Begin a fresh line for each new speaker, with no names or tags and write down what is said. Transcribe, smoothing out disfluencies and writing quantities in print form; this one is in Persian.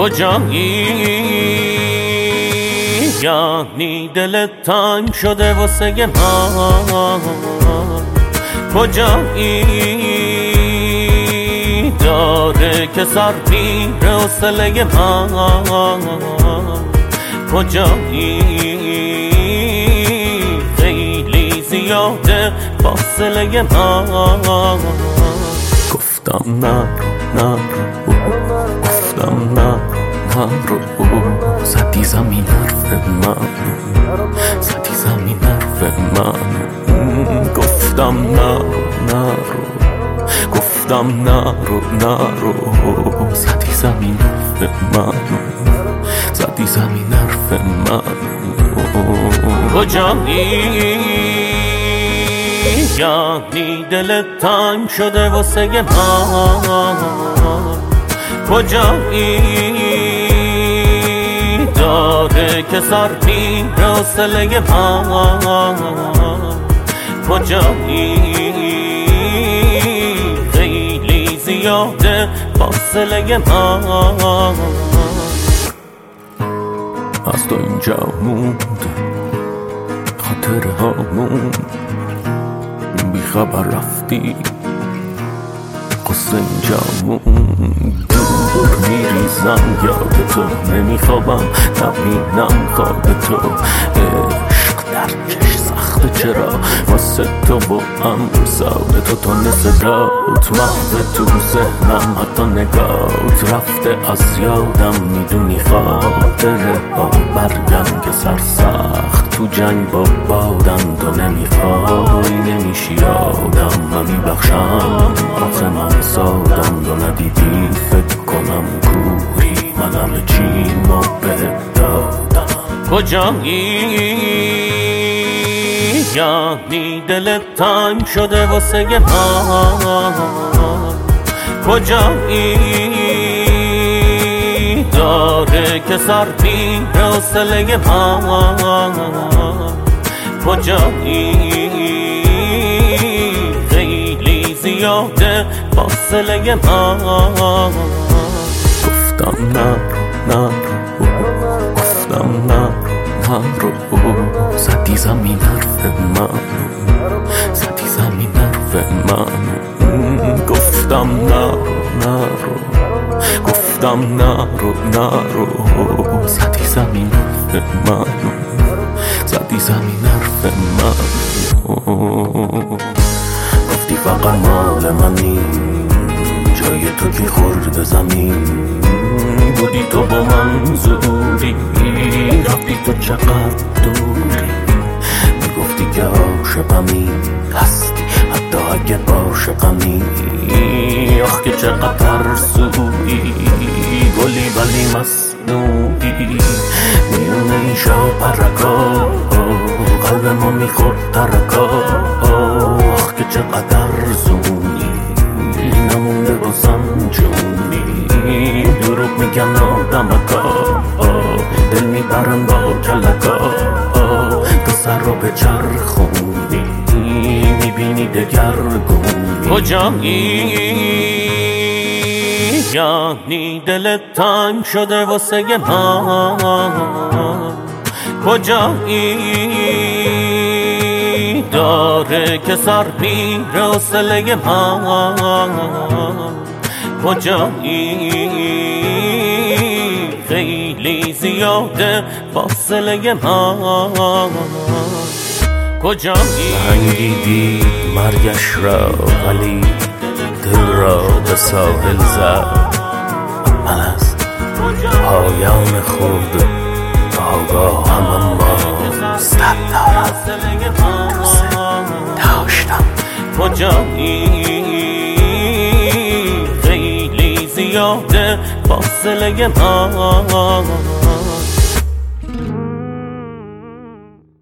کجایی؟ یعنی دلت تنگ شده واسه من. کجایی؟ داره که سر میره حوصله من. کجایی؟ خیلی زیاده فاصله من. گفتم نرو گفتم نرو زدی زمین حرف من، زدی زمین حرف من. گفتم نرو گفتم نرو زدی زمین حرف من، زدی زمین حرف من. کجایی؟ یعنی دلت تنگ شده واسه من. کجایی؟ داره که سر میره حوصله من. کجایی؟ خیلی زیاده فاصله من. از تو اینجا موند خاطره هامون، بی خبر رفتی قصه اینجا موند. دور میریزم یاد تو، نمیخوابم نبینم خواب تو. عشق درکش سخته چرا واسه تو با هم ساده تو. تو نصدات محو تو ذهنم، حتی نگات رفته از یادم. میدونی خاطره ها برگم که سرسخت تو جنگ با بادم. تو نمیخوای نمیشی آدم، من میبخشم آخه من سادم. تو ندیدی فکر کنم کوری، من همه چیمو بهت دادم. کجایی؟ یعنی دلت تنگ شده واسه من. کجایی؟ داره که سر میره حوصله من. کجایی؟ خیلی زیاده فاصله من. گفتم نرو گفتم نرو زدی زمین حرف من، زدی زمین حرف من. گفتم نرو گفتم نرو زدی زمین حرف من، زدی زمین حرف من. گفتی فقط مال منی، جای تو کی خورد زمین. بودی تو با من زوری، رفتی تو چقدر دوری. میگفتی که عاشقمی هستی حتی اگه عاشقمی. آخ که چقدر سویی، گلی ولی مصنوعی. میونه این شب پرکا قلب ما میخورد ترکا. آخ که چقدر زونی، نمونده بازم جونی. دروغ میگن آدمکا، دل میبرن با کلکا. تو سر رو به چرخونی، میبینی دگرگونی. کجایی؟ یعنی دلت تنگ شده واسه من. کجایی؟ داره که سر میره حوصله من. کجایی؟ خیلی زیاده فاصله من. کجایی؟
انگیدی مرگش را ولی دل را به ساحل زد. من از پایان خود آگاهم، اما صد دارم دوست داشتم.
کجایی؟ خیلی زیاده فاصله من.